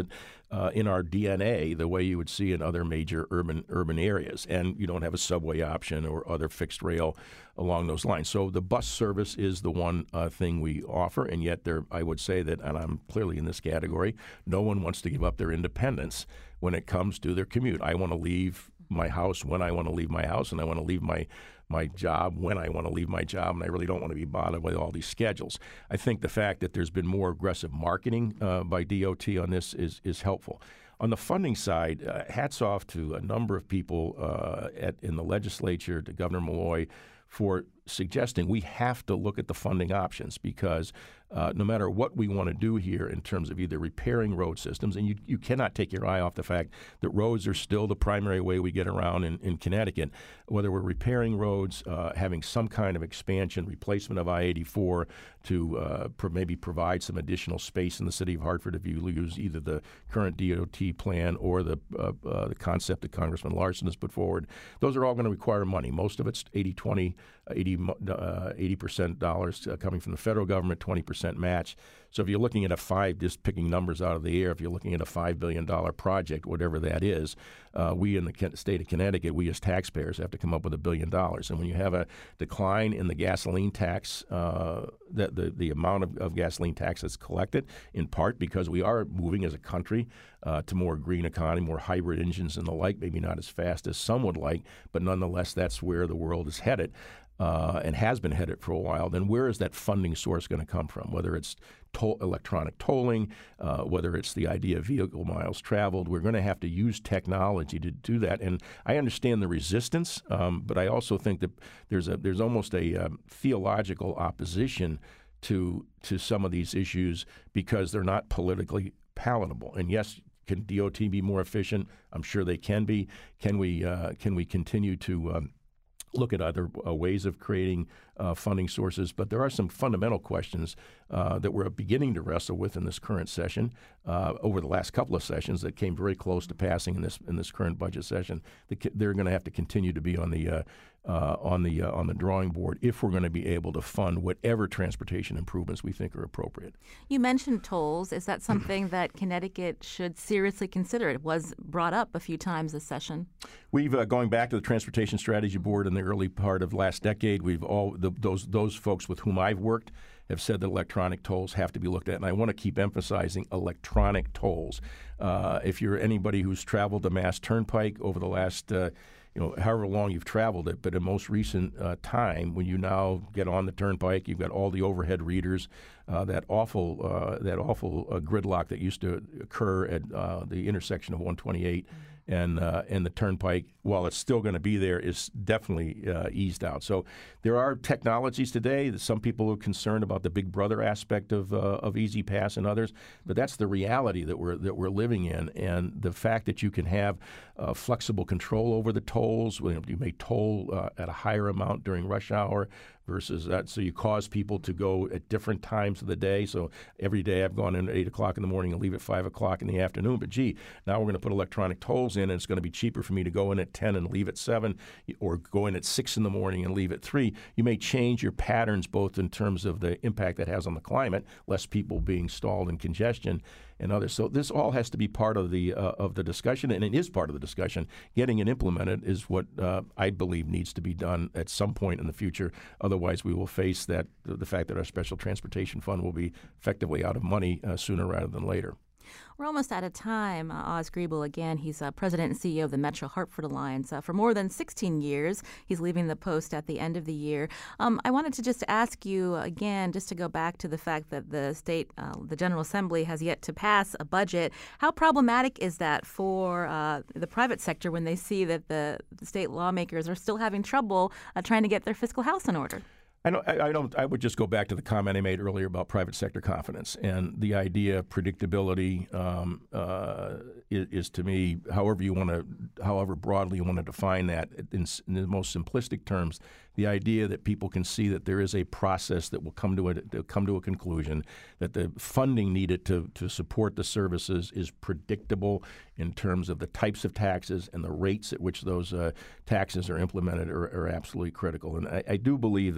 Speaker 2: uh, in our D N A the way you would see in other major urban urban areas. And you don't have a subway option or other fixed rail along those lines. So the bus service is the one uh, thing we offer, and yet there, I would say that, and I'm clearly in this category, no one wants to give up their independence when it comes to their commute. I want to leave my house when I want to leave my house, and I want to leave my my job when I want to leave my job, and I really don't want to be bothered with all these schedules. I think the fact that there's been more aggressive marketing uh, by D O T on this is is helpful. On the funding side, uh, hats off to a number of people uh, at, in the legislature, to Governor Malloy, for suggesting we have to look at the funding options, because uh, no matter what we want to do here in terms of either repairing road systems, and you, you cannot take your eye off the fact that roads are still the primary way we get around in, in Connecticut, whether we're repairing roads, uh, having some kind of expansion, replacement of I eighty-four to uh, pro- maybe provide some additional space in the city of Hartford if you use either the current D O T plan or the, uh, uh, the concept that Congressman Larson has put forward. Those are all going to require money. Most of it's eighty twenty, eighty Uh, eighty percent dollars uh, coming from the federal government, twenty percent match. So if you're looking at a five, just picking numbers out of the air, if you're looking at a five billion dollars project, whatever that is, uh, we in the state of Connecticut, we as taxpayers have to come up with a billion dollars. And when you have a decline in the gasoline tax, uh, the, the, the amount of, of gasoline tax that's collected, in part because we are moving as a country uh, to more green economy, more hybrid engines and the like, maybe not as fast as some would like, but nonetheless, that's where the world is headed. Uh, and has been headed for a while, then where is that funding source going to come from? Whether it's toll, electronic tolling, uh, whether it's the idea of vehicle miles traveled, we're going to have to use technology to do that. And I understand the resistance, um, but I also think that there's a there's almost a um, theological opposition to to some of these issues because they're not politically palatable. And yes, can D O T be more efficient? I'm sure they can be. Can we uh, can we continue to um, look at other uh, ways of creating uh, funding sources? But there are some fundamental questions uh, that we're beginning to wrestle with in this current session, uh, over the last couple of sessions that came very close to passing in this in this current budget session. They're going to have to continue to be on the uh, uh, on the uh, on the drawing board if we're going to be able to fund whatever transportation improvements we think are appropriate.
Speaker 1: You mentioned tolls. Is that something that Connecticut should seriously consider? It was brought up a few times this session.
Speaker 2: We've uh, going back to the Transportation Strategy Board in the early part of last decade. We've all the, those those folks with whom I've worked have said that electronic tolls have to be looked at, and I want to keep emphasizing electronic tolls. Uh, if you're anybody who's traveled the Mass Turnpike over the last uh, you know, however long you've traveled it, but in most recent uh, time, when you now get on the turnpike, you've got all the overhead readers, uh, that awful uh, that awful uh, gridlock that used to occur at uh, the intersection of one twenty-eight and uh, and the turnpike, while it's still going to be there, is definitely uh, eased out. So there are technologies today that some people are concerned about the Big Brother aspect of uh, of Easy Pass and others, but that's the reality that we're that we're living in, and the fact that you can have uh, flexible control over the tolls. You may toll uh, at a higher amount during rush hour versus that. So you cause people to go at different times of the day. So every day I've gone in at eight o'clock in the morning and leave at five o'clock in the afternoon. But gee, now we're going to put electronic tolls in, and it's going to be cheaper for me to go in at ten and leave at seven, or go in at six in the morning and leave at three. You may change your patterns both in terms of the impact that has on the climate, less people being stalled in congestion, and others. So this all has to be part of the uh, of the discussion, and it is part of the discussion. Getting it implemented is what uh, I believe needs to be done at some point in the future. Otherwise, we will face that the fact that our Special Transportation Fund will be effectively out of money uh, sooner rather than later.
Speaker 1: We're almost out of time. Uh, Oz Griebel, again, he's uh, president and C E O of the Metro Hartford Alliance. Uh, for more than sixteen years, he's leaving the post at the end of the year. Um, I wanted to just ask you again, just to go back to the fact that the state, uh, the General Assembly has yet to pass a budget. How problematic is that for uh, the private sector when they see that the, the state lawmakers are still having trouble uh, trying to get their fiscal house in order?
Speaker 2: I don't, I don't. I would just go back to the comment I made earlier about private sector confidence, and the idea of predictability um, uh, is, is, to me, however you want to, however broadly you want to define that, in, in the most simplistic terms, the idea that people can see that there is a process that will come to a to come to a conclusion, that the funding needed to to support the services is predictable in terms of the types of taxes and the rates at which those uh, taxes are implemented are, are absolutely critical. And I, I do believe that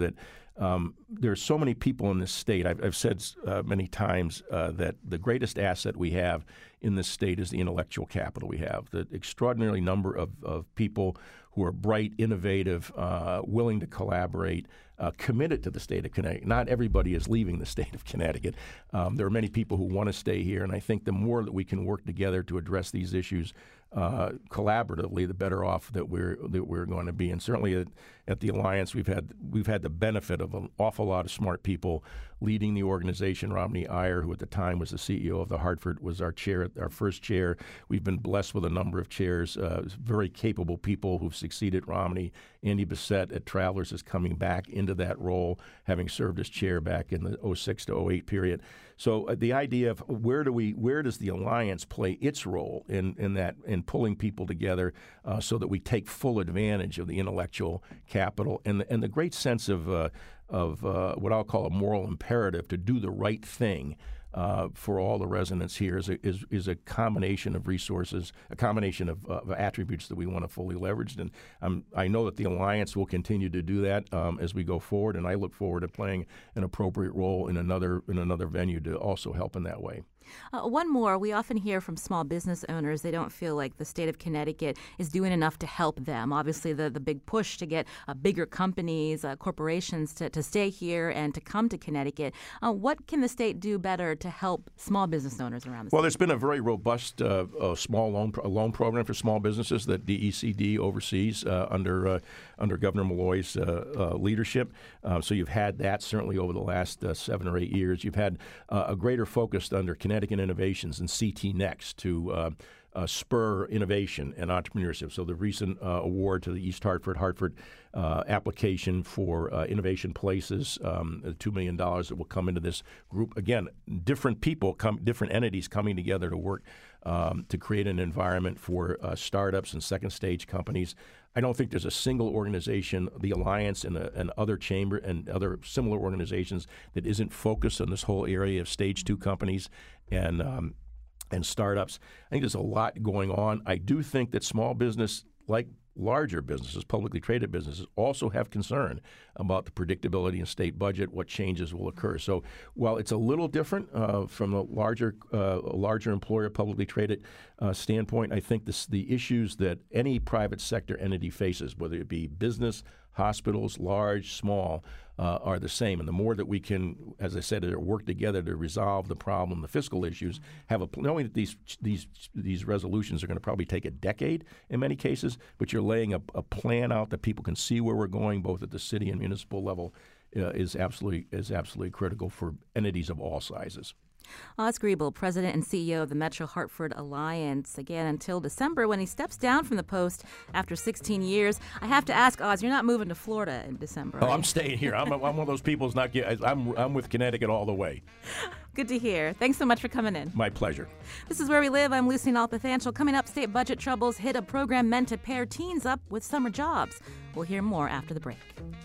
Speaker 2: Um, there's so many people in this state. I've, I've said uh, many times uh, that the greatest asset we have in this state is the intellectual capital we have, the extraordinary number of, of people who are bright, innovative, uh, willing to collaborate, uh, committed to the state of Connecticut. Not everybody is leaving the state of Connecticut. Um, there are many people who want to stay here, and I think the more that we can work together to address these issues uh, collaboratively, the better off that we're that we're going to be. And certainly at, at the Alliance, we've had we've had the benefit of an awful lot of smart people leading the organization. Romney Iyer, who at the time was the C E O of the Hartford, was our chair, our first chair. We've been blessed with a number of chairs, uh, very capable people who've succeeded Romney. Andy Bissett at Travelers is coming back into that role, having served as chair back in the oh six to oh eight period. So uh, the idea of where do we, where does the Alliance play its role in, in that, in pulling people together uh, so that we take full advantage of the intellectual capital and the, and the great sense of uh, of uh, what I'll call a moral imperative to do the right thing uh, for all the residents here is a, is, is a combination of resources, a combination of, uh, of attributes that we want to fully leverage. And um, I know that the Alliance will continue to do that um, as we go forward, and I look forward to playing an appropriate role in another in another venue to also help in that way.
Speaker 1: Uh, one more. We often hear from small business owners they don't feel like the state of Connecticut is doing enough to help them. Obviously, the, the big push to get uh, bigger companies, uh, corporations to, to stay here and to come to Connecticut. Uh, what can the state do better to help small business owners around the state?
Speaker 2: Well, there's been a very robust uh, uh, small loan pro- loan program for small businesses that D E C D oversees uh, under uh, under Governor Malloy's uh, uh, leadership. Uh, so you've had that certainly over the last uh, seven or eight years. You've had uh, a greater focus under Connecticut Innovations and C T Next to uh, uh, spur innovation and entrepreneurship. So the recent uh, award to the East Hartford Hartford uh, application for uh, Innovation Places, um, two million dollars that will come into this group. Again, different people, come, different entities coming together to work um, to create an environment for uh, startups and second stage companies. I don't think there's a single organization, the Alliance and, uh, and other chamber and other similar organizations, that isn't focused on this whole area of stage two companies and um, and startups. I think there's a lot going on. I do think that small business, like larger businesses, publicly traded businesses, also have concern about the predictability in state budget, what changes will occur. So while it's a little different uh, from a larger uh, a larger employer, publicly traded uh, standpoint, I think this, the issues that any private sector entity faces, whether it be business, hospitals, large, small, uh, are the same. And the more that we can, as I said, work together to resolve the problem, the fiscal issues, have a knowing that these these these resolutions are going to probably take a decade in many cases, but you're laying a, a plan out that people can see where we're going, both at the city and municipal level, uh, is absolutely is absolutely critical for entities of all sizes.
Speaker 1: Oz Griebel, President and C E O of the Metro Hartford Alliance, again until December when he steps down from the post after sixteen years. I have to ask, Oz, you're not moving to Florida in December,
Speaker 2: Oh,
Speaker 1: right?
Speaker 2: I'm staying here. I'm, I'm one of those people who's not. I'm I'm with Connecticut all the way.
Speaker 1: Good to hear. Thanks so much for coming in.
Speaker 2: My pleasure.
Speaker 1: This is Where We Live. I'm Lucy Nalpathanchel. Coming up, state budget troubles hit a program meant to pair teens up with summer jobs. We'll hear more after the break.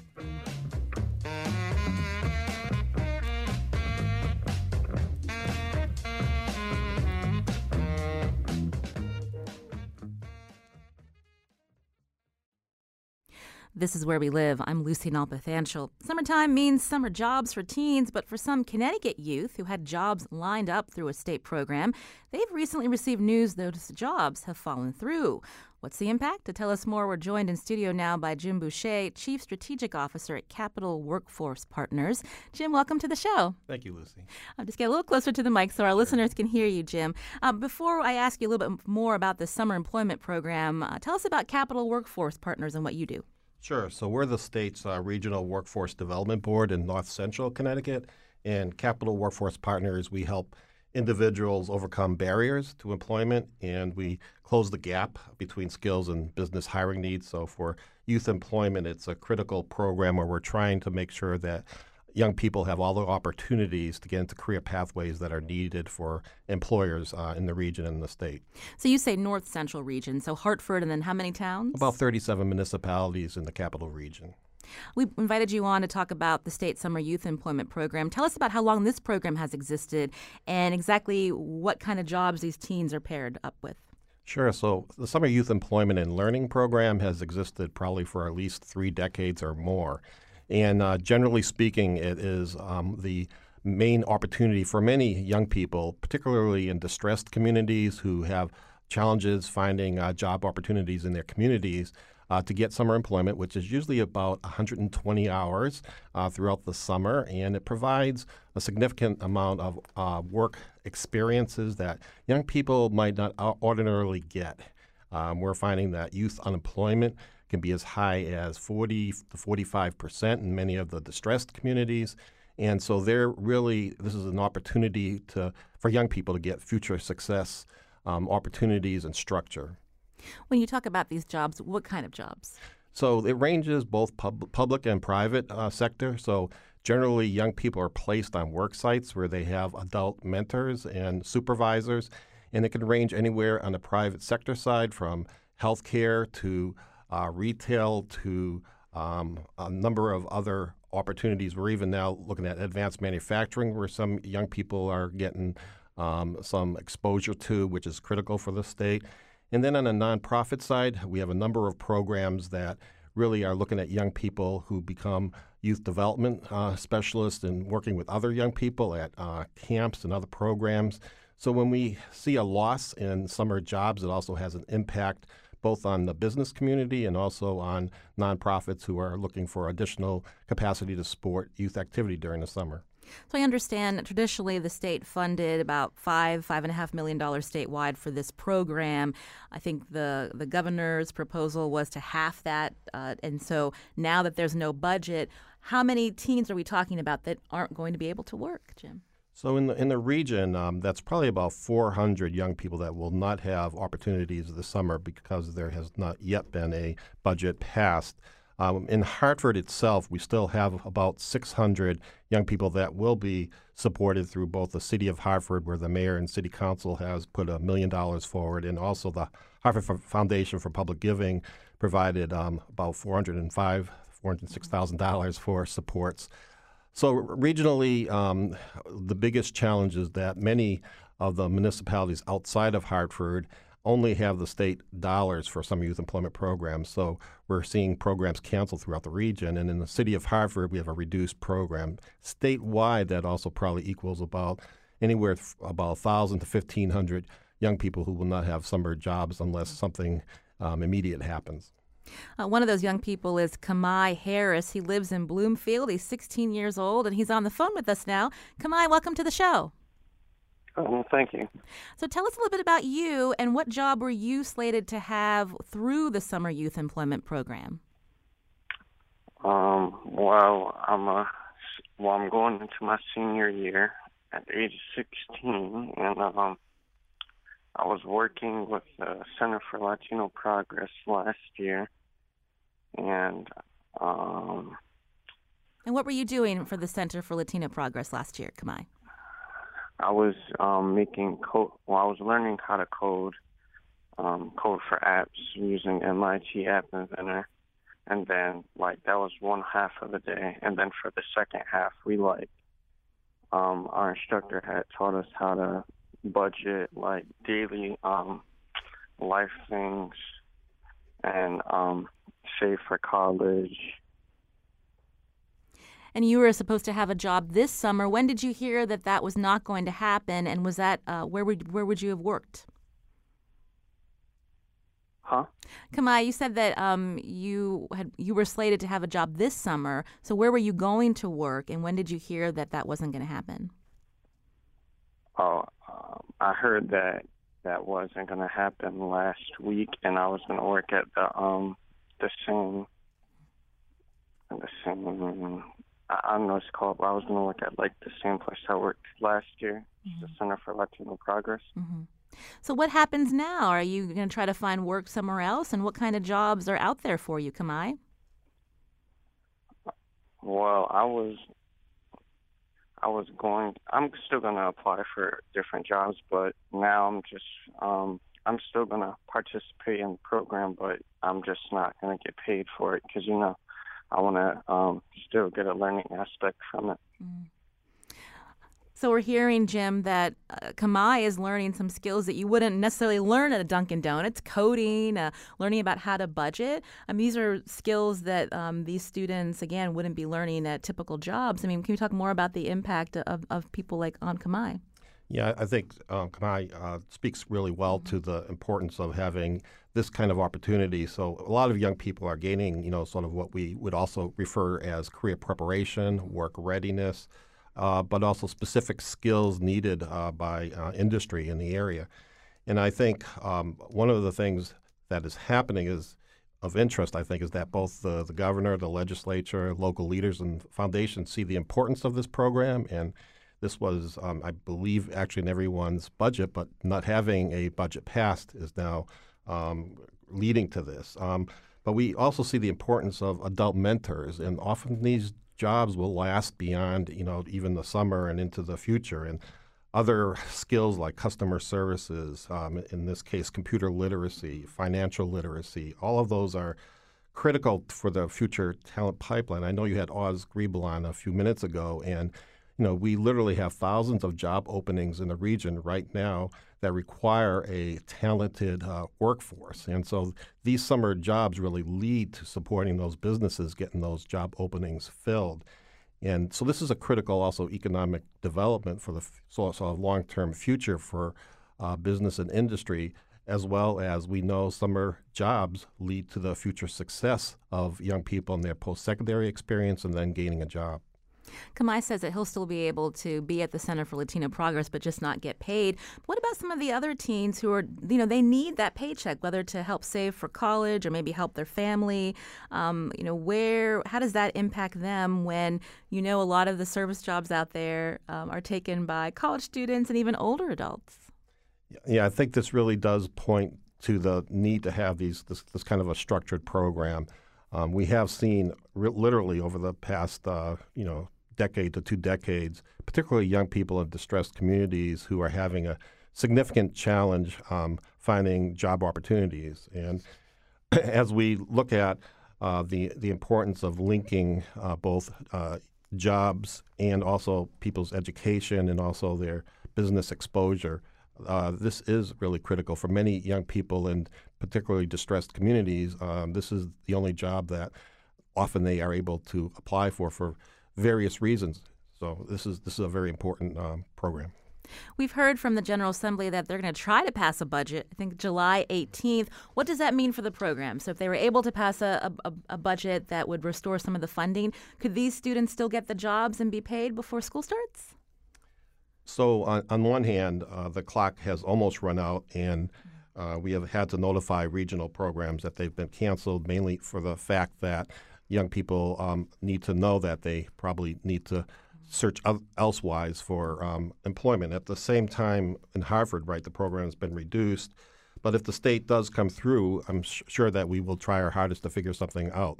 Speaker 1: This is Where We Live. I'm Lucy Nalpathanchel. Summertime means summer jobs for teens, but for some Connecticut youth who had jobs lined up through a state program, they've recently received news those jobs have fallen through. What's the impact? To tell us more, we're joined in studio now by Jim Boucher, Chief Strategic Officer at Capital Workforce Partners. Jim, welcome to the show.
Speaker 4: Thank you, Lucy.
Speaker 1: I'll just get a little closer to the mic so our listeners can hear you, Jim. Uh, before I ask you a little bit more about the summer employment program, uh, tell us about Capital Workforce Partners and what you do.
Speaker 4: Sure. So we're the state's uh, Regional Workforce Development Board in North Central Connecticut. And Capital Workforce Partners, we help individuals overcome barriers to employment, and we close the gap between skills and business hiring needs. So for youth employment, it's a critical program where we're trying to make sure that young people have all the opportunities to get into career pathways that are needed for employers uh, in the region and the state.
Speaker 1: So you say North Central region, so Hartford, and then how many towns?
Speaker 4: About thirty-seven municipalities in the capital region.
Speaker 1: We invited you on to talk about the state summer youth employment program. Tell us about how long this program has existed and exactly what kind of jobs these teens are paired up with.
Speaker 4: Sure. So the Summer Youth Employment and Learning Program has existed probably for at least three decades or more. And uh, generally speaking, it is um, the main opportunity for many young people, particularly in distressed communities who have challenges finding uh, job opportunities in their communities, uh, to get summer employment, which is usually about one hundred twenty hours uh, throughout the summer. And it provides a significant amount of uh, work experiences that young people might not ordinarily get. Um, we're finding that youth unemployment can be as high as forty to forty-five percent in many of the distressed communities. And so they're really, this is an opportunity to for young people to get future success um, opportunities and structure.
Speaker 1: When you talk about these jobs, what kind of jobs?
Speaker 4: So it ranges both pub- public and private uh, sector. So generally, young people are placed on work sites where they have adult mentors and supervisors, and it can range anywhere on the private sector side from healthcare to uh, retail to um, a number of other opportunities. We're even now looking at advanced manufacturing, where some young people are getting um, some exposure to, which is critical for the state. And then on the nonprofit side, we have a number of programs that really are looking at young people who become youth development uh, specialists and working with other young people at uh, camps and other programs. So when we see a loss in summer jobs, it also has an impact both on the business community and also on nonprofits who are looking for additional capacity to support youth activity during the summer.
Speaker 1: So I understand that traditionally the state funded about five, five and a half million dollars statewide for this program. I think the the governor's proposal was to half that. Uh, and so now that there's no budget, how many teens are we talking about that aren't going to be able to work, Jim?
Speaker 4: So in the in the region, um, that's probably about four hundred young people that will not have opportunities this summer because there has not yet been a budget passed. Um, in Hartford itself, we still have about six hundred young people that will be supported through both the City of Hartford, where the mayor and city council has put a million dollars forward, and also the Hartford Foundation for Public Giving provided um, about four hundred five thousand dollars, four hundred six thousand dollars for supports. So regionally, um, the biggest challenge is that many of the municipalities outside of Hartford only have the state dollars for some youth employment programs. So we're seeing programs canceled throughout the region. And in the city of Hartford, we have a reduced program. Statewide, that also probably equals about anywhere th- about one thousand to fifteen hundred young people who will not have summer jobs unless something um, immediate happens.
Speaker 1: Uh, one of those young people is Kamai Harris. He lives in Bloomfield. He's sixteen years old, and he's on the phone with us now. Kamai, welcome to the show.
Speaker 5: Oh, well, thank you.
Speaker 1: So tell us a little bit about you and what job were you slated to have through the Summer Youth Employment Program?
Speaker 5: Um, well, I'm a, well, I'm going into my senior year at the age of sixteen, and um, I was working with the Center for Latino Progress last year, and um,
Speaker 1: and what were you doing for the Center for Latino Progress last year, Kamai?
Speaker 5: I was um, making code. Well, I was learning how to code, um, code for apps using M I T App Inventor, and then like that was one half of the day, and then for the second half, we like um, our instructor had taught us how to budget like daily um, life things and um, save for college.
Speaker 1: And you were supposed to have a job this summer. When did you hear that that was not going to happen? And was that uh, where would where would you have worked?
Speaker 5: Huh?
Speaker 1: Kamai, you said that um, you had you were slated to have a job this summer. So where were you going to work? And when did you hear that that wasn't going to happen?
Speaker 5: Oh, um, I heard that that wasn't going to happen last week, and I was going to work at the um the same the same. I don't know what it's called, but I was going to work at like the same place I worked last year, mm-hmm. the Center for Latino Progress.
Speaker 1: Mm-hmm. So what happens now? Are you going to try to find work somewhere else? And what kind of jobs are out there for you, Kamai?
Speaker 5: Well, I was, I was going. I'm still going to apply for different jobs, but now I'm just, um, I'm still going to participate in the program, but I'm just not going to get paid for it because you know. I want to um, still get a learning aspect from it.
Speaker 1: Mm. So we're hearing, Jim, that uh, Kamai is learning some skills that you wouldn't necessarily learn at a Dunkin' Donuts, coding, uh, learning about how to budget. Um, these are skills that um, these students, again, wouldn't be learning at typical jobs. I mean, can you talk more about the impact of, of people like on Kamai?
Speaker 4: Yeah, I think um, Kamai uh, speaks really well to the importance of having this kind of opportunity. So a lot of young people are gaining, you know, sort of what we would also refer as career preparation, work readiness, uh, but also specific skills needed uh, by uh, industry in the area. And I think um, one of the things that is happening is of interest, I think, is that both the, the governor, the legislature, local leaders, and foundations see the importance of this program. And this was, um, I believe, actually in everyone's budget, but not having a budget passed is now um, leading to this. Um, but we also see the importance of adult mentors, and often these jobs will last beyond, you know, even the summer and into the future. And other skills like customer services, um, in this case, computer literacy, financial literacy, all of those are critical for the future talent pipeline. I know you had Oz Griebel on a few minutes ago, and you know, we literally have thousands of job openings in the region right now that require a talented uh, workforce. And so these summer jobs really lead to supporting those businesses, getting those job openings filled. And so this is a critical also economic development for the f- sort of long-term future for uh, business and industry, as well as we know summer jobs lead to the future success of young people in their post-secondary experience and then gaining a job.
Speaker 1: Kamai says that he'll still be able to be at the Center for Latino Progress, but just not get paid. But what about some of the other teens who are, you know, they need that paycheck, whether to help save for college or maybe help their family? Um, you know, where, how does that impact them when, you know, a lot of the service jobs out there um, are taken by college students and even older adults?
Speaker 4: Yeah, I think this really does point to the need to have these this, this kind of a structured program. Um, we have seen re- literally over the past, uh, you know, decade to two decades, particularly young people in distressed communities who are having a significant challenge um, finding job opportunities. And as we look at uh, the the importance of linking uh, both uh, jobs and also people's education and also their business exposure, uh, this is really critical for many young people in particularly distressed communities. Um, this is the only job that often they are able to apply for for various reasons. So this is this is a very important um, program.
Speaker 1: We've heard from the General Assembly that they're going to try to pass a budget, I think July eighteenth. What does that mean for the program? So if they were able to pass a, a, a budget that would restore some of the funding, could these students still get the jobs and be paid before school starts?
Speaker 4: So on, on one hand, uh, the clock has almost run out, and uh, we have had to notify regional programs that they've been canceled, mainly for the fact that young people um, need to know that they probably need to search elsewise for um, employment. At the same time, in Harvard, right, the program has been reduced. But if the state does come through, I'm sh- sure that we will try our hardest to figure something out.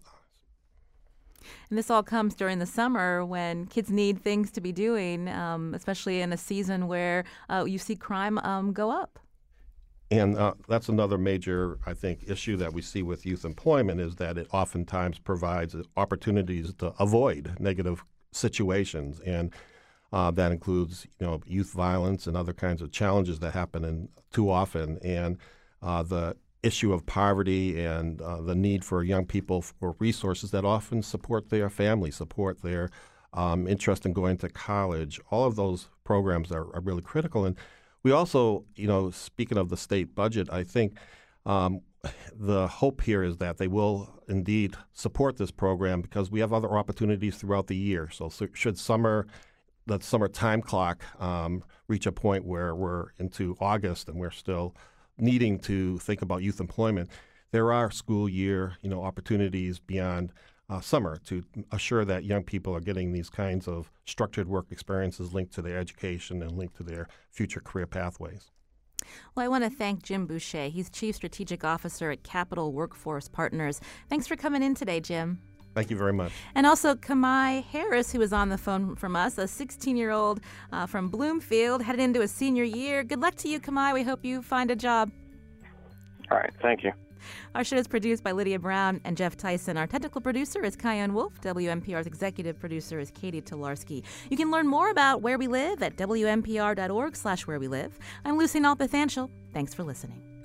Speaker 1: And this all comes during the summer when kids need things to be doing, um, especially in a season where uh, you see crime um, go up.
Speaker 4: And uh, that's another major, I think, issue that we see with youth employment is that it oftentimes provides opportunities to avoid negative situations. And uh, that includes, you know, youth violence and other kinds of challenges that happen in, too often. And uh, the issue of poverty and uh, the need for young people for resources that often support their family, support their um, interest in going to college. All of those programs are, are really critical. And we also, you know, speaking of the state budget, I think um, the hope here is that they will indeed support this program because we have other opportunities throughout the year. So, so should summer, the summer time clock um, reach a point where we're into August and we're still needing to think about youth employment, there are school year, you know, opportunities beyond Uh, summer to assure that young people are getting these kinds of structured work experiences linked to their education and linked to their future career pathways.
Speaker 1: Well, I want to thank Jim Boucher. He's Chief Strategic Officer at Capital Workforce Partners. Thanks for coming in today, Jim.
Speaker 4: Thank you very much.
Speaker 1: And also Kamai Harris, who was on the phone from us, a sixteen-year-old uh, from Bloomfield, headed into his senior year. Good luck to you, Kamai. We hope you find a job.
Speaker 5: All right. Thank you.
Speaker 1: Our show is produced by Lydia Brown and Jeff Tyson. Our technical producer is Kian Wolf. W N P R's executive producer is Katie Tolarski. You can learn more about Where We Live at W N P R dot org slash where we live. I'm Lucy Nalpathanchel. Thanks for listening.